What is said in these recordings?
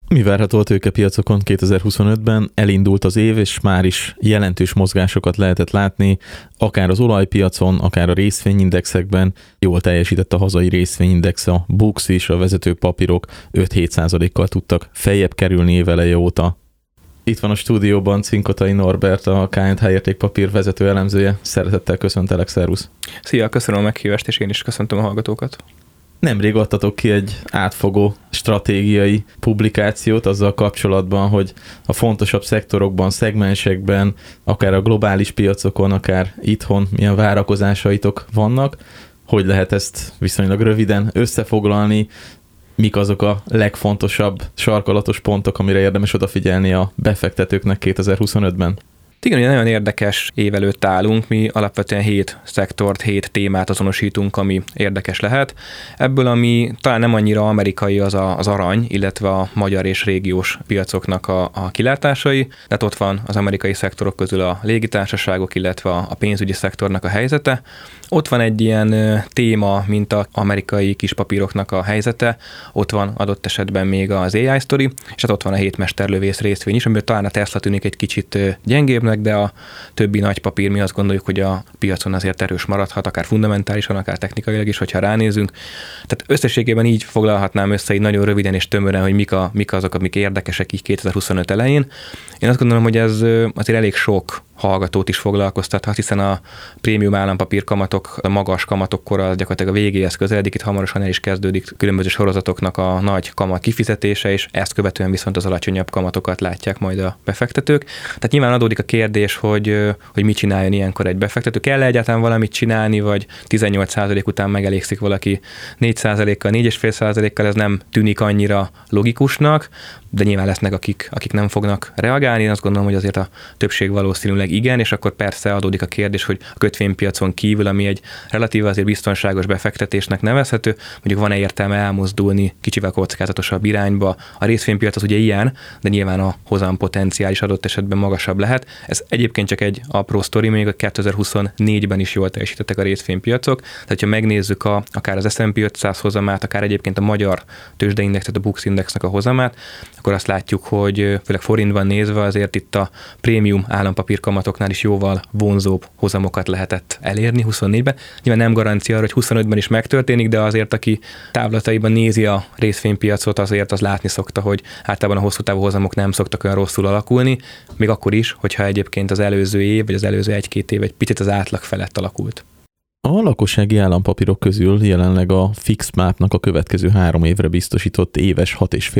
Mi várható a tőkepiacokon 2025-ben? Elindult az év, és már is jelentős mozgásokat lehetett látni, akár az olajpiacon, akár a részvényindexekben. Jól teljesített a hazai részvényindex, a BUX is, a vezető papírok 5-7%-kal tudtak feljebb kerülni éveleje óta. Itt van a stúdióban Cinkotai Norbert, a K&H értékpapír vezető elemzője. Szeretettel köszöntelek, szervusz! Szia, köszönöm a meghívást, és én is köszöntöm a hallgatókat. Nemrég adtatok ki egy átfogó stratégiai publikációt azzal kapcsolatban, hogy a fontosabb szektorokban, szegmensekben, akár a globális piacokon, akár itthon milyen várakozásaitok vannak. Hogy lehet ezt viszonylag röviden összefoglalni? Mik azok a legfontosabb sarkalatos pontok, amire érdemes odafigyelni a befektetőknek 2025-ben? Igen, ugye nagyon érdekes év előtt állunk, mi alapvetően 7 szektort, 7 témát azonosítunk, ami érdekes lehet. Ebből, ami talán nem annyira amerikai, az arany, illetve a magyar és régiós piacoknak a kilátásai. Tehát ott van az amerikai szektorok közül a légitársaságok, illetve a pénzügyi szektornak a helyzete. Ott van egy ilyen téma, mint az amerikai kispapíroknak a helyzete, ott van adott esetben még az AI sztori, és hát ott van a 7 mesterlövész részvény is, amiből talán a Tesla tűnik egy kicsit gyengébbnek, de a többi nagy papír mi azt gondoljuk, hogy a piacon azért erős maradhat, akár fundamentálisan, akár technikailag is, hogyha ránézünk. Tehát összességében így foglalhatnám össze így nagyon röviden és tömören, hogy mik azok, amik érdekesek így 2025 elején. Én azt gondolom, hogy ez azért elég sok hallgatót is foglalkoztathat, hiszen a prémium állampapír kamatok, a magas kamatokkor gyakorlatilag a végéhez közeledik, itt hamarosan el is kezdődik különböző sorozatoknak a nagy kamat kifizetése, és ezt követően viszont az alacsonyabb kamatokat látják majd a befektetők. Tehát nyilván adódik a kérdés, hogy mit csináljon ilyenkor egy befektető. Kell egyáltalán valamit csinálni, vagy 18% után megelégszik valaki 4%-kal, 4,5%-kal, ez nem tűnik annyira logikusnak, de nyilván lesznek, akik nem fognak reagálni. Én azt gondolom, hogy azért a többség valószínűleg igen, és akkor persze adódik a kérdés, hogy a kötvénypiacon kívül, ami egy relatíve azért biztonságos befektetésnek nevezhető, mondjuk van-e értelme elmozdulni kicsivel kockázatosabb irányba. A részvénypiac az ugye ilyen, de nyilván a hozam potenciális adott esetben magasabb lehet. Ez egyébként csak egy apró sztori, még a 2024-ben is jól teljesítettek a részvénypiacok. Tehát, ha megnézzük akár az S&P 500 hozamát, akár egyébként a magyar tőzsdeindex, tehát a BUX indexnek a hozamát, akkor azt látjuk, hogy főleg forintban nézve azért itt a prémium állampapír kamatoknál is jóval vonzóbb hozamokat lehetett elérni 24-ben. Nyilván nem garancia arra, hogy 25-ben is megtörténik, de azért, aki távlataiban nézi a részvénypiacot, azért az látni szokta, hogy általában a hosszú távú hozamok nem szoktak olyan rosszul alakulni, még akkor is, hogyha egyébként az előző év, vagy az előző 1-2 év egy picit az átlag felett alakult. A lakossági állampapírok közül jelenleg a Fixmapnak a következő 3 évre biztosított éves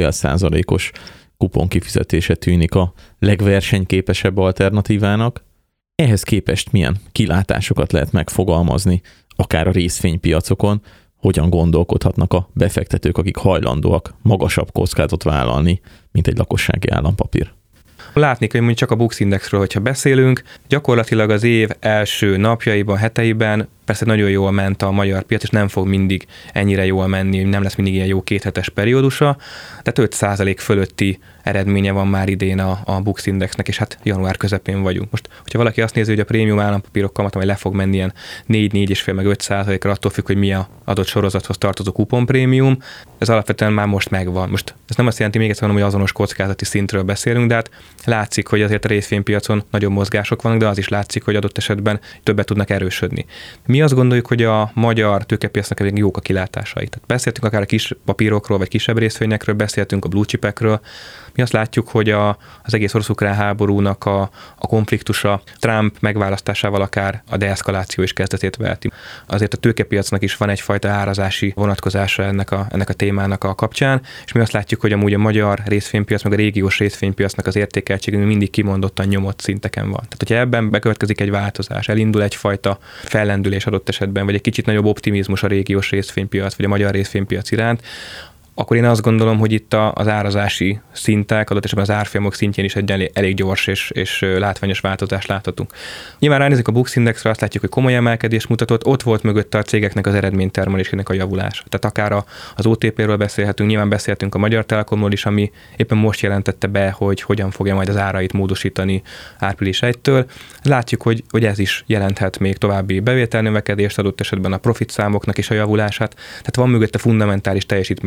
6,5%-os kupon kifizetése tűnik a legversenyképesebb alternatívának. Ehhez képest milyen kilátásokat lehet megfogalmazni, akár a részvénypiacokon, hogyan gondolkodhatnak a befektetők, akik hajlandóak magasabb kockázatot vállalni, mint egy lakossági állampapír? Látni kell, hogy csak a BUX indexről, hogyha beszélünk, gyakorlatilag az év első napjaiban, heteiben persze nagyon jól ment a magyar piac, és nem fog mindig ennyire jól menni, nem lesz mindig ilyen jó 2 hetes periódusa, tehát 5% fölötti eredménye van már idén a BUX indexnek, és hát január közepén vagyunk. Most, hogyha valaki azt nézi, hogy a prémium állampapírok kamata majd le fog menni ilyen 4,5 meg 5%-ra, attól függ, hogy mi a adott sorozathoz tartozó kuponprémium, ez alapvetően már most megvan. Most ez nem azt jelenti, még egyszer mondom, hogy azonos kockázati szintről beszélünk, de hát látszik, hogy azért a részvénypiacon nagyobb mozgások vannak, de az is látszik, hogy adott esetben többet tudnak erősödni. Mi azt gondoljuk, hogy a magyar tőkepiacnak elég jók a kilátásai. Tehát beszéltünk akár a kis papírokról, vagy kisebb részvényekről, beszéltünk a blue chipekről. Mi azt látjuk, hogy az egész orosz-ukrán háborúnak a konfliktusa Trump megválasztásával akár a deeszkaláció is kezdetét veheti. Azért a tőkepiacnak is van egyfajta árazási vonatkozása ennek a témának a kapcsán, és mi azt látjuk, hogy amúgy a magyar részvénypiac, meg a régiós részvénypiacnak az értékeltsége mindig kimondottan nyomott szinteken van. Tehát, hogyha ebben bekövetkezik egy változás, elindul egyfajta fellendülés adott esetben, vagy egy kicsit nagyobb optimizmus a régiós részvénypiac, vagy a magyar részvénypiac iránt, akkor én azt gondolom, hogy itt az árazási szintek, adott esetben az árfolyamok szintjén is egy elég gyors és látványos változást láthatunk. Nyilván ránézzük a BUX indexre, azt látjuk, hogy komoly emelkedés mutatott, ott volt mögötte a cégeknek az eredménytermelésének a javulása. Tehát akár az OTP-ről beszélhetünk, nyilván beszéltünk a Magyar Telekomról is, ami éppen most jelentette be, hogy hogyan fogja majd az árait módosítani április 1-től. Látjuk, hogy ez is jelenthet még további bevételnövekedést, adott esetben a profit számoknak is a javulását. Tehát van mögötte fundamentális teljesítmény, amikor a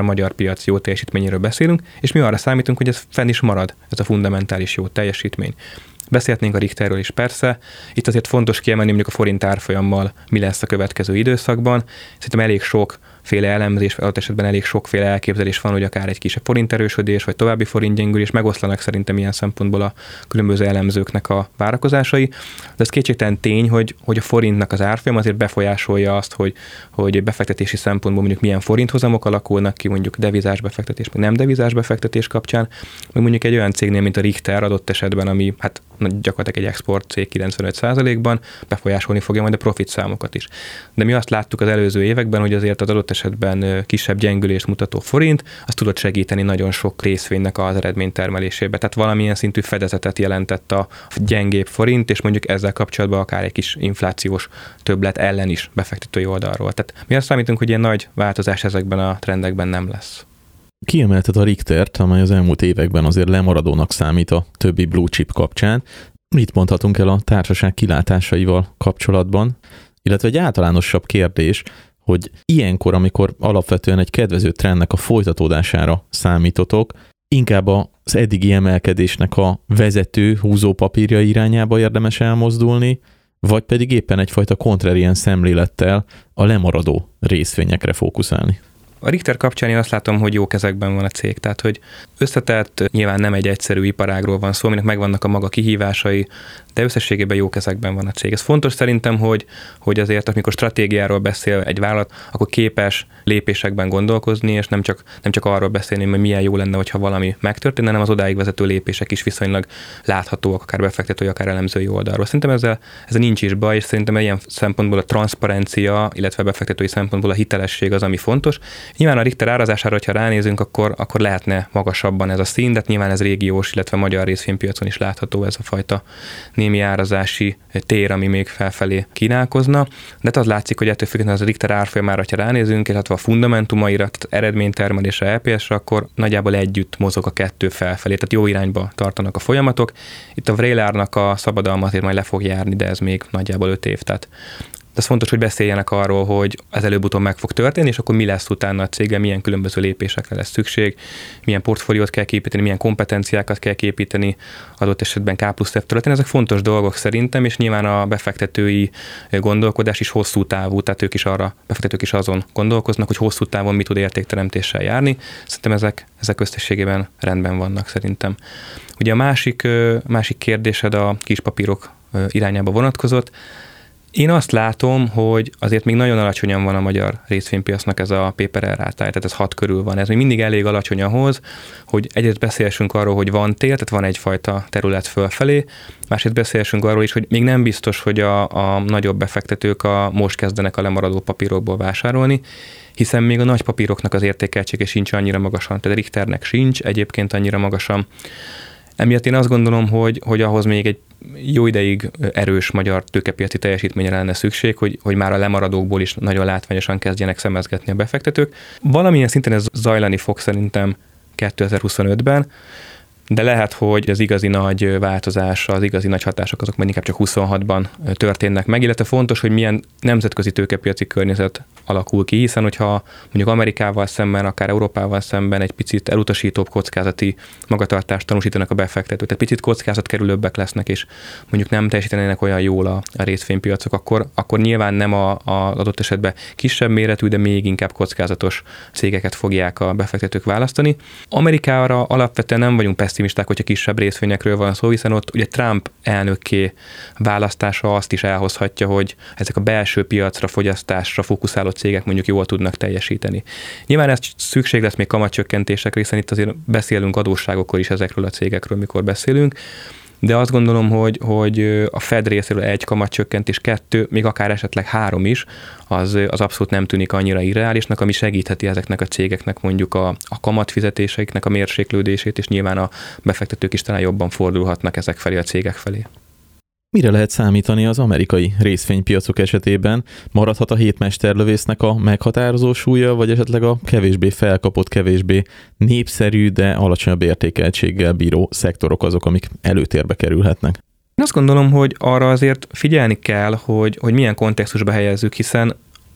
magyar piac jó teljesítményéről beszélünk, és mi arra számítunk, hogy ez fenn is marad, ez a fundamentális jó teljesítmény. Beszélhetnénk a Richterről is persze. Itt azért fontos kiemelni, mondjuk a forint árfolyammal mi lesz a következő időszakban. Szerintem elég sokféle elemzés, adott esetben elég sokféle elképzelés van, hogy akár egy kisebb forint erősödés, vagy további forint gyengülés, megoszlanak szerintem ilyen szempontból a különböző elemzőknek a várakozásai. De ez kétségtelen tény, hogy a forintnak az árfolyam azért befolyásolja azt, hogy befektetési szempontból mondjuk milyen forinthozamok alakulnak ki, mondjuk devizás befektetés, meg nem devizás befektetés kapcsán, meg mondjuk egy olyan cégnél, mint a Richter adott esetben, ami hát gyakorlatilag egy export cég 95%-ban befolyásolni fogja majd a profit számokat is. De mi azt láttuk az előző években, hogy azért az adott esetben kisebb gyengülést mutató forint, az tudott segíteni nagyon sok részvénynek az eredménytermelésébe. Tehát valamilyen szintű fedezetet jelentett a gyengébb forint, és mondjuk ezzel kapcsolatban akár egy kis inflációs többlet ellen is befektetői oldalról. Tehát mi azt számítunk, hogy ilyen nagy változás ezekben a trendekben nem lesz. Kiemelted a Richtert, amely az elmúlt években azért lemaradónak számít a többi blue chip kapcsán. Mit mondhatunk el a társaság kilátásaival kapcsolatban? Illetve egy általánosabb kérdés, hogy ilyenkor, amikor alapvetően egy kedvező trendnek a folytatódására számítotok, inkább az eddigi emelkedésnek a vezető húzópapírja irányába érdemes elmozdulni, vagy pedig éppen egyfajta kontrarian szemlélettel a lemaradó részvényekre fókuszálni? A Richter kapcsán én azt látom, hogy jó kezekben van a cég, tehát hogy összetett, nyilván nem egy egyszerű iparágról van szó, aminek megvannak a maga kihívásai, de összességében jó kezekben van a cég. Ez fontos szerintem, hogy azért, amikor stratégiáról beszél egy vállalat, akkor képes lépésekben gondolkozni, és nem csak arról beszélni, hogy milyen jó lenne, hogyha valami megtörténne, hanem az odáig vezető lépések is viszonylag láthatóak, akár befektetői, akár elemzői oldalról. Szerintem ezzel nincs is baj, és szerintem ilyen szempontból a transzparencia, illetve befektetői szempontból a hitelesség az, ami fontos. Nyilván a Richter árazására, ha ránézünk, akkor lehetne magasabban ez a szín, de nyilván ez régiós, illetve magyar részvénypiacon is látható ez a fajta némi árazási tér, ami még felfelé kínálkozna. De az látszik, hogy ettől függetlenül az a Richter árfolyamára, ha ránézünk, illetve a fundamentumaira, tehát eredménytermelésre, EPS-re, akkor nagyjából együtt mozog a kettő felfelé, tehát jó irányba tartanak a folyamatok. Itt a Vrélárnak a szabadalma azért majd le fog járni, de ez még nagyjából 5 év, tehát ez fontos, hogy beszéljenek arról, hogy ez előbb-utóbb meg fog történni, és akkor mi lesz utána a céggel, milyen különböző lépésekre lesz szükség, milyen portfóliót kell képíteni, milyen kompetenciákat kell képíteni, adott esetben K+F területén. Ezek fontos dolgok szerintem, és nyilván a befektetői gondolkodás is hosszú távú, tehát befektetők is azon gondolkoznak, hogy hosszú távon mi tud értékteremtéssel járni. Szerintem ezek összességében rendben vannak szerintem. Ugye a másik kérdésed a kispapírok irányába vonatkozott. Én azt látom, hogy azért még nagyon alacsonyan van a magyar részvénypiacnak ez a PPR rátája, tehát ez 6 körül van. Ez még mindig elég alacsony ahhoz, hogy egyrészt beszélhessünk arról, hogy van tér, tehát van egyfajta terület fölfelé, másrészt beszélhessünk arról is, hogy még nem biztos, hogy a nagyobb befektetők most kezdenek a lemaradó papírokból vásárolni, hiszen még a nagy papíroknak az értékeltsége sincs annyira magasan, tehát a Richternek sincs egyébként annyira magasan. Emiatt én azt gondolom, hogy ahhoz még egy jó ideig erős magyar tőkepiaci teljesítményre lenne szükség, hogy már a lemaradókból is nagyon látványosan kezdjenek szemezgetni a befektetők. Valamilyen szinten ez zajlani fog szerintem 2025-ben, de lehet, hogy az igazi nagy változás, az igazi nagy hatások azok majd inkább csak 26-ban történnek meg, illetve fontos, hogy milyen nemzetközi tőkepiaci környezet alakul ki, hiszen hogyha mondjuk Amerikával szemben, akár Európával szemben egy picit elutasítóbb kockázati magatartást tanúsítanak a befektetők, tehát picit kockázatkerülőbbek lesznek, és mondjuk nem teljesítenének olyan jól a részvénypiacok, akkor nyilván nem az adott esetben kisebb méretű, de még inkább kockázatos cégeket fogják a befektetők választani. Amerikára alapvetően nem vagyunk pessimisták, hogyha kisebb részvényekről van szó, hiszen ott ugye Trump elnökké választása azt is elhozhatja, hogy ezek a belső piacra, fogyasztásra fókuszáló cégek mondjuk jól tudnak teljesíteni. Nyilván ez szükség lesz még kamatcsökkentésekre, hiszen itt azért beszélünk adósságokról is ezekről a cégekről, mikor beszélünk, de azt gondolom, hogy a Fed részéről 1 kamatcsökkentés, 2, még akár esetleg 3 is, az abszolút nem tűnik annyira irreálisnak, ami segítheti ezeknek a cégeknek mondjuk a kamatfizetéseiknek a mérséklődését, és nyilván a befektetők is talán jobban fordulhatnak ezek felé a cégek felé. Mire lehet számítani az amerikai részvénypiacok esetében? Maradhat a hétmesterlövésznek a meghatározó súlya, vagy esetleg a kevésbé felkapott, kevésbé népszerű, de alacsonyabb értékeltséggel bíró szektorok azok, amik előtérbe kerülhetnek? Én azt gondolom, hogy arra azért figyelni kell, hogy milyen kontextusba helyezzük, hiszen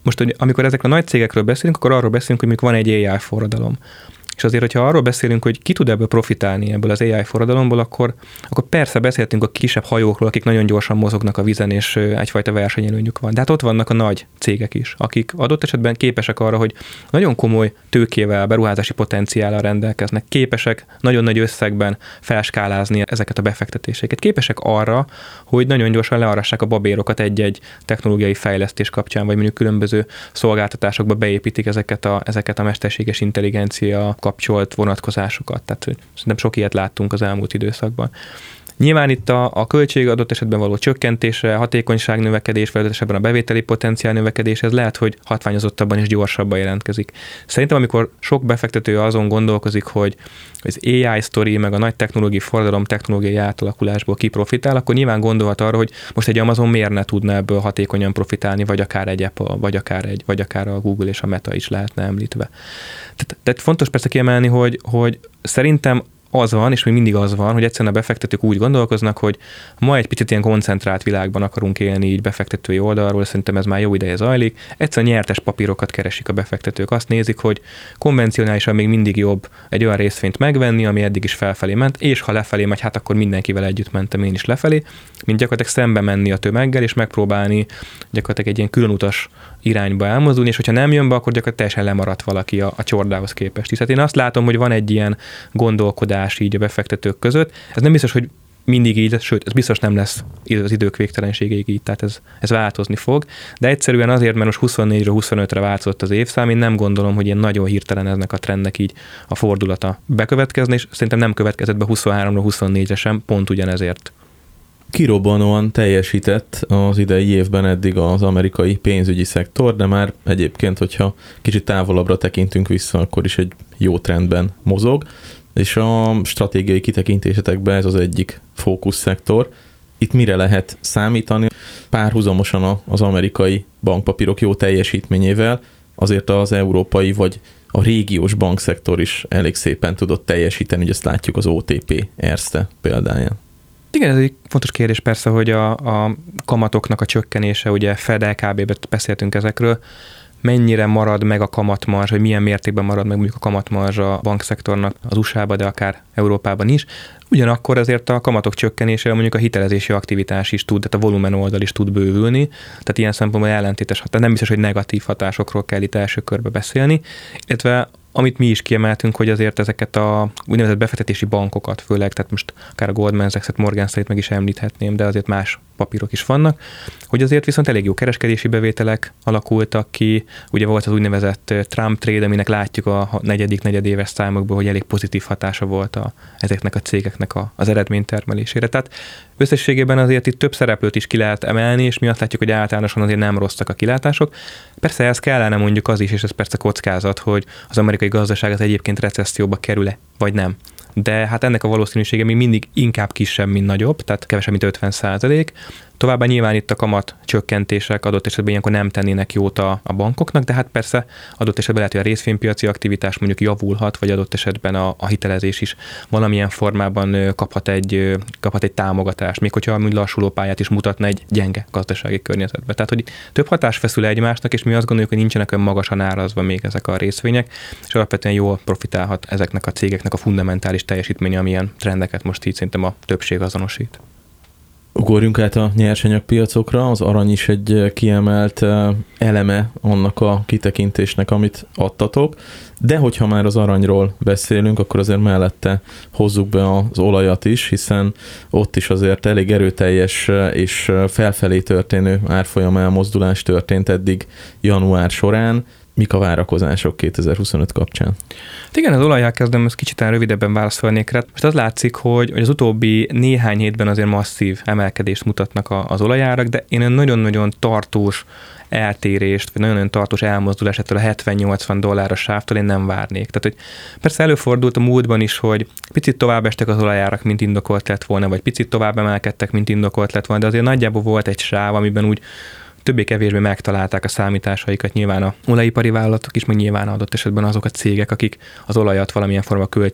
Most, hogy amikor ezekről a nagy cégekről beszélünk, akkor arról beszélünk, hogy mondjuk van egy AI forradalom. És azért, hogyha arról beszélünk, hogy ki tud ebből profitálni ebből az AI forradalomból, akkor persze beszéltünk a kisebb hajókról, akik nagyon gyorsan mozognak a vízen, és egyfajta versenyelőnyük van. De hát ott vannak a nagy cégek is, akik adott esetben képesek arra, hogy nagyon komoly tőkével, beruházási potenciállal rendelkeznek, képesek nagyon nagy összegben felskálázni ezeket a befektetéseket, képesek arra, hogy nagyon gyorsan learassák a babérokat egy-egy technológiai fejlesztés kapcsán, vagy mondjuk különböző szolgáltatásokba beépítik ezeket a mesterséges intelligencia kapcsolt vonatkozásokat. Tehát szerintem sok ilyet láttunk az elmúlt időszakban. Nyilván itt a költség adott esetben való csökkentése, hatékonyság növekedés, vagy adott esetben a bevételi potenciál növekedés, ez lehet, hogy hatványozottabban és gyorsabban jelentkezik. Szerintem, amikor sok befektető azon gondolkozik, hogy az AI sztori, meg a nagy technológiai forradalom, technológiai átalakulásból kiprofitál, akkor nyilván gondolhat arra, hogy most egy Amazon miért ne tudna ebből hatékonyan profitálni, vagy akár egy Apple, vagy akár a Google és a Meta is lehetne említve. Tehát fontos persze kiemelni, hogy szerintem az van, és még mindig az van, hogy egyszerűen a befektetők úgy gondolkoznak, hogy ma egy picit ilyen koncentrált világban akarunk élni így befektetői oldalról, szerintem ez már jó ideje zajlik. Egyszerűen nyertes papírokat keresik a befektetők. Azt nézik, hogy konvencionálisan még mindig jobb egy olyan részvényt megvenni, ami eddig is felfelé ment, és ha lefelé megy, hát akkor mindenkivel együtt mentem én is lefelé, mint gyakorlatilag szembe menni a tömeggel, és megpróbálni gyakorlatilag egy ilyen különutas irányba elmozdulni, és hogyha nem jön be, akkor gyakorlatilag teljesen lemaradt valaki a csordához képest. Tehát én azt látom, hogy van egy ilyen gondolkodás így a befektetők között. Ez nem biztos, hogy mindig így lesz, sőt, ez biztos nem lesz az idők végtelenségéig így, tehát ez változni fog. De egyszerűen azért, mert most 24-ről 25-re változott az évszám, én nem gondolom, hogy ilyen nagyon hirtelen eznek a trendnek így a fordulata bekövetkezni, és szerintem nem következett be 23-ról 24-re sem, pont ugyanezért. Kirobbanóan teljesített az idei évben eddig az amerikai pénzügyi szektor, de már egyébként, hogyha kicsit távolabbra tekintünk vissza, akkor is egy jó trendben mozog, és a stratégiai kitekintésetekben ez az egyik fókuszszektor. Itt mire lehet számítani? Párhuzamosan az amerikai bankpapírok jó teljesítményével azért az európai vagy a régiós bankszektor is elég szépen tudott teljesíteni, hogy ezt látjuk az OTP Erste példáján. Igen, ez egy fontos kérdés persze, hogy a kamatoknak a csökkenése, ugye Fed, LKB-ben beszéltünk ezekről, mennyire marad meg a kamatmarzs, vagy milyen mértékben marad meg mondjuk a kamatmarzs a bankszektornak az USA-ban, de akár Európában is. Ugyanakkor azért a kamatok csökkenése mondjuk a hitelezési aktivitás is tud, tehát a volumen oldal is tud bővülni, tehát ilyen szempontból ellentétes hatás. Nem biztos, hogy negatív hatásokról kell itt első körbe beszélni, illetve amit mi is kiemeltünk, hogy azért ezeket a úgynevezett befektetési bankokat, főleg, tehát most akár a Goldman Sachs-et, Morgan Stanley-t meg is említhetném, de azért más papírok is vannak, hogy azért viszont elég jó kereskedési bevételek alakultak ki, ugye volt az úgynevezett Trump trade, aminek látjuk a negyedéves számokból, hogy elég pozitív hatása volt ezeknek a cégeknek az eredménytermelésére. Tehát összességében azért itt több szereplőt is ki lehet emelni, és mi azt látjuk, hogy általánosan azért nem rosszak a kilátások. Persze ez kellene mondjuk az is, és ez persze kockázat, hogy az amerikai gazdaság az egyébként recesszióba kerül-e, vagy nem. De hát ennek a valószínűsége még mindig inkább kisebb, mint nagyobb, tehát kevesebb, mint 50%. Továbbá nyilván itt a kamat csökkentések adott esetben ilyenkor nem tennének jót a bankoknak, de hát persze adott esetben lehet, hogy a részvénypiaci aktivitás mondjuk javulhat, vagy adott esetben a hitelezés is valamilyen formában kaphat egy támogatást, még hogyha amúgy lassuló pályát is mutatna egy gyenge gazdasági környezetbe. Tehát, hogy több hatás feszül egymásnak, és mi azt gondoljuk, hogy nincsenek olyan magasan árazva még ezek a részvények, és alapvetően jól profitálhat ezeknek a cégeknek a fundamentális teljesítménye, amilyen trendeket most így szerintem a többség azonosít. Ugorjunk át a nyersanyagpiacokra, az arany is egy kiemelt eleme annak a kitekintésnek, amit adtatok, de hogyha már az aranyról beszélünk, akkor azért mellette hozzuk be az olajat is, hiszen ott is azért elég erőteljes és felfelé történő árfolyam elmozdulás történt eddig január során. Mik a várakozások 2025 kapcsán? Igen, az olajjal kezdem, ezt kicsit rövidebben válaszolnék rá. Most az látszik, hogy az utóbbi néhány hétben azért masszív emelkedést mutatnak az olajárak, de én nagyon-nagyon tartós eltérést, vagy nagyon-nagyon tartós elmozdulás ettől a $70-80 sávtól én nem várnék. Tehát, hogy persze előfordult a múltban is, hogy picit tovább estek az olajárak, mint indokolt lett volna, vagy picit tovább emelkedtek, mint indokolt lett volna, de azért nagyjából volt egy sáv, amiben úgy többé-kevésbé megtalálták a számításaikat, nyilván a olajipari vállalatok is, meg nyilván adott esetben azok a cégek, akik az olajat valamilyen forma költség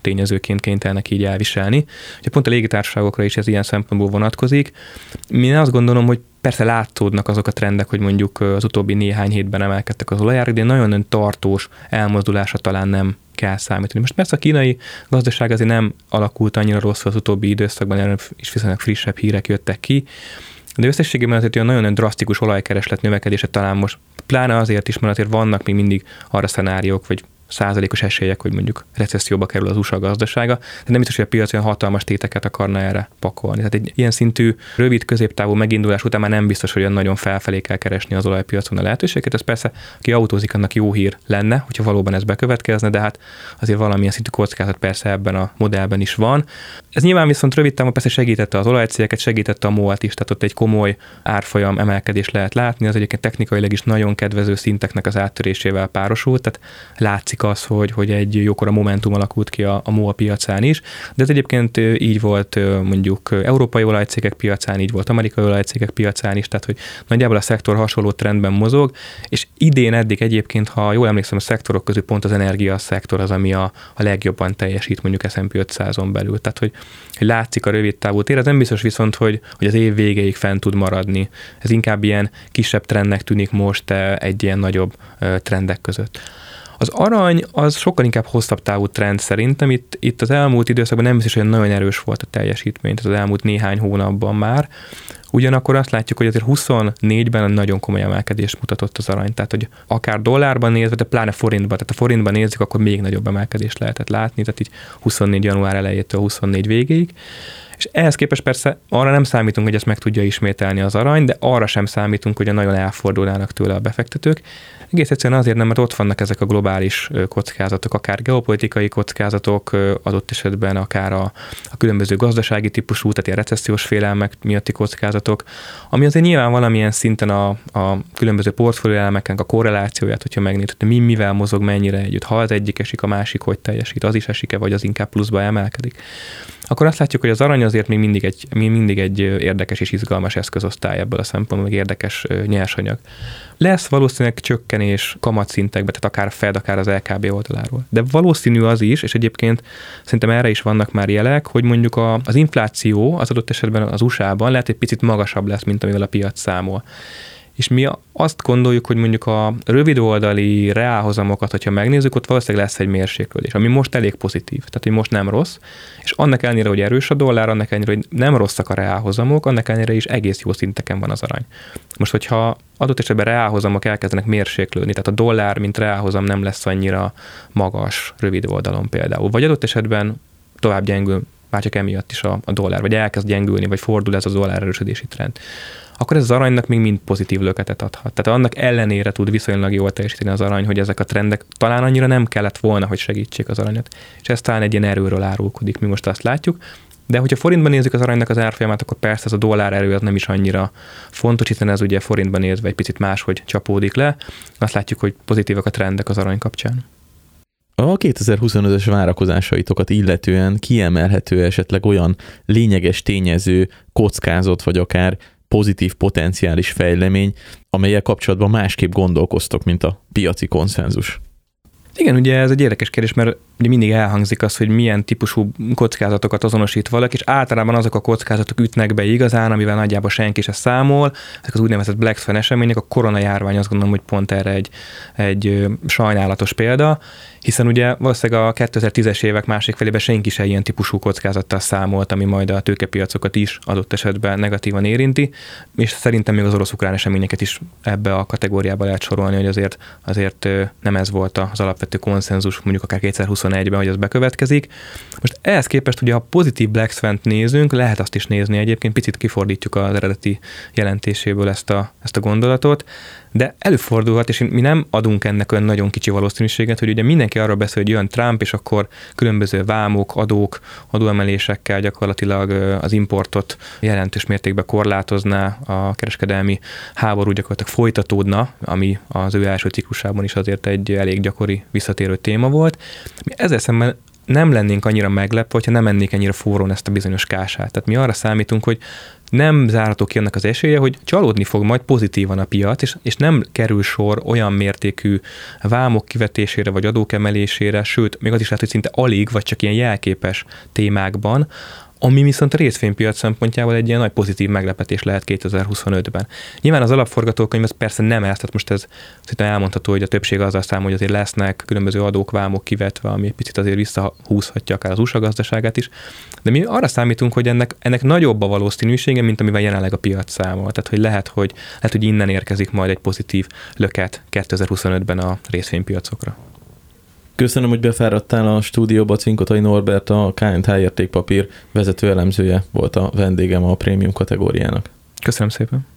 tényezőként kénytelenek így elviselni. Ugye pont a légitársaságokra is ez ilyen szempontból vonatkozik. Én azt gondolom, hogy persze látszódnak azok a trendek, hogy mondjuk az utóbbi néhány hétben emelkedtek az olajárak, de nagyon tartós elmozdulásra talán nem kell számítani. Most persze a kínai gazdaság azért nem alakult annyira rosszul az utóbbi időszakban, erről is viszonylag frissebb hírek jöttek ki, de összességében azért olyan nagyon drasztikus olajkereslet növekedése talán most, pláne azért is, mert azért vannak még mindig arra szenáriók, vagy százalékos esélyek, hogy mondjuk recesszióba kerül az USA gazdasága, de nem biztos, hogy a piac olyan hatalmas téteket akarna erre pakolni. Tehát egy ilyen szintű, rövid, középtávú megindulás után már nem biztos, hogy olyan nagyon felfelé kell keresni az olajpiacon a lehetőséget. Ez persze, aki autózik, annak jó hír lenne, hogyha valóban ez bekövetkezne, de hát azért valamilyen szintű kockázat persze ebben a modellben is van. Ez nyilván viszont rövid távon persze segítette az olajcégeket, segítette a MOL-t is, tehát ott egy komoly árfolyam emelkedést lehet látni, az egyébként technikailag is nagyon kedvező szinteknek az áttörésével párosult, tehát látszik az, hogy egy jókora momentum alakult ki a MOL piacán is, de ez egyébként így volt mondjuk európai olajcégek piacán, így volt amerikai olajcégek piacán is, tehát hogy nagyjából a szektor hasonló trendben mozog, és idén eddig egyébként, ha jól emlékszem, a szektorok közül pont az energia szektor az, ami a legjobban teljesít mondjuk S&P 500-on belül, tehát hogy látszik a rövid távú tér, ez nem biztos viszont, hogy az év végéig fent tud maradni. Ez inkább ilyen kisebb trendnek tűnik most egy ilyen nagyobb trendek között. Az arany az sokkal inkább hosszabb távú trend szerintem. Itt az elmúlt időszakban nem biztos, hogy nagyon erős volt a teljesítmény, tehát az elmúlt néhány hónapban már. Ugyanakkor azt látjuk, hogy azért 24-ben nagyon komoly emelkedést mutatott az arany. Tehát, hogy akár dollárban nézve, de pláne forintban, tehát a forintban nézzük, akkor még nagyobb emelkedést lehetett látni, tehát így 24 január elejétől 24 végéig. És ehhez képest persze arra nem számítunk, hogy ezt meg tudja ismételni az arany, de arra sem számítunk, hogy nagyon elfordulnának tőle a befektetők. Egész egyszerűen azért nem, mert ott vannak ezek a globális kockázatok, akár geopolitikai kockázatok, adott esetben akár a különböző gazdasági típusú, tehát ilyen recessziós félelmek miatti kockázatok, ami azért nyilván valamilyen szinten a különböző portfólióelemeknek a korrelációját, hogyha megnézed, hogy mivel mozog, mennyire együtt, ha az egyik esik, a másik hogy teljesít, az is esik-e, vagy az inkább pluszba emelkedik. Akkor azt látjuk, hogy az arany azért még mindig egy érdekes és izgalmas eszközosztály ebből a szempontból, meg érdekes nyersanyag. Lesz valószínűleg csökkenés kamatszintekbe, tehát akár a Fed, akár az LKB oldaláról. De valószínű az is, és egyébként szerintem erre is vannak már jelek, hogy mondjuk az infláció az adott esetben az USA-ban lehet egy picit magasabb lesz, mint amivel a piac számol. És mi azt gondoljuk, hogy mondjuk a rövidoldali reálhozamokat, hogyha megnézzük, ott valószínűleg lesz egy mérséklődés, ami most elég pozitív, tehát hogy most nem rossz, és annak ellenére, hogy erős a dollár, annak ellenére, hogy nem rosszak a reálhozamok, annak ellenére is egész jó szinteken van az arany. Most, hogyha adott esetben reálhozamok elkezdenek mérséklődni, tehát a dollár, mint reálhozam nem lesz annyira magas rövid oldalon például, vagy adott esetben tovább gyengül, már csak emiatt is a dollár, vagy elkezd gyengülni, vagy fordul ez a dollár erősödési trend, akkor ez az aranynak még mind pozitív löketet adhat. Tehát annak ellenére tud viszonylag jól teljesíteni az arany, hogy ezek a trendek talán annyira nem kellett volna, hogy segítsék az aranyat. És ez talán egy ilyen erőről árulkodik, mi most azt látjuk. De hogyha forintban nézzük az aranynak az árfolyamát, akkor persze ez a dollár erő az nem is annyira fontos, hiszen ez ugye forintban nézve egy picit máshogy csapódik le. Azt látjuk, hogy pozitívak a trendek az arany kapcsán. A 2025-ös várakozásaitokat illetően kiemelhető esetleg olyan lényeges tényező, kockázat, vagy akár pozitív potenciális fejlemény, amellyel kapcsolatban másképp gondolkoztok, mint a piaci konszenzus? Igen, ugye ez egy érdekes kérdés, mert ugye mindig elhangzik az, hogy milyen típusú kockázatokat azonosít valaki, és általában azok a kockázatok ütnek be igazán, amivel nagyjából senki se számol. Ezek az úgynevezett Black Swan események, a koronajárvány azt gondolom, hogy pont erre egy sajnálatos példa, hiszen ugye valószínűleg a 2010-es évek másik felében senki se ilyen típusú kockázattal számolt, ami majd a tőkepiacokat is adott esetben negatívan érinti, és szerintem még az orosz-ukrán eseményeket is ebbe a kategóriába lehet sorolni, hogy azért nem ez volt az alapvető konszenzus, mondjuk akár 2021-ben, hogy ez bekövetkezik. Most ehhez képest ugye, ha pozitív Black Swan-t nézünk, lehet azt is nézni egyébként, picit kifordítjuk az eredeti jelentéséből ezt a gondolatot, de előfordulhat, és mi nem adunk ennek olyan nagyon kicsi valószínűséget, hogy ugye mindenki arról beszél, hogy jön Trump, és akkor különböző vámok, adóemelésekkel gyakorlatilag az importot jelentős mértékben korlátozná, a kereskedelmi háború gyakorlatilag folytatódna, ami az ő első ciklusában is azért egy elég gyakori visszatérő téma volt. Mi ezzel szemben nem lennénk annyira meglepve, hogyha nem ennék ennyire forrón ezt a bizonyos kását. Tehát mi arra számítunk, hogy nem zárható ki annak az esélye, hogy csalódni fog majd pozitívan a piac, és nem kerül sor olyan mértékű vámok kivetésére vagy adók emelésére, sőt, még az is lehet, hogy szinte alig, vagy csak ilyen jelképes témákban, ami viszont a részvénypiac szempontjából egy ilyen nagy pozitív meglepetés lehet 2025-ben. Nyilván az alapforgatókönyv ez persze nem ez, tehát most ez szerintem elmondható, hogy a többség azzal számol, hogy azért lesznek különböző adók, vámok kivetve, ami egy picit azért visszahúzhatja akár az USA gazdaságát is, de mi arra számítunk, hogy ennek nagyobb a valószínűsége, mint amivel jelenleg a piac számol. Tehát, hogy lehet, hogy innen érkezik majd egy pozitív löket 2025-ben a részvénypiacokra. Köszönöm, hogy befáradtál a stúdióba. Cinkotai Norbert, a K&H értékpapír vezető elemzője volt a vendégem a prémium kategóriának. Köszönöm szépen.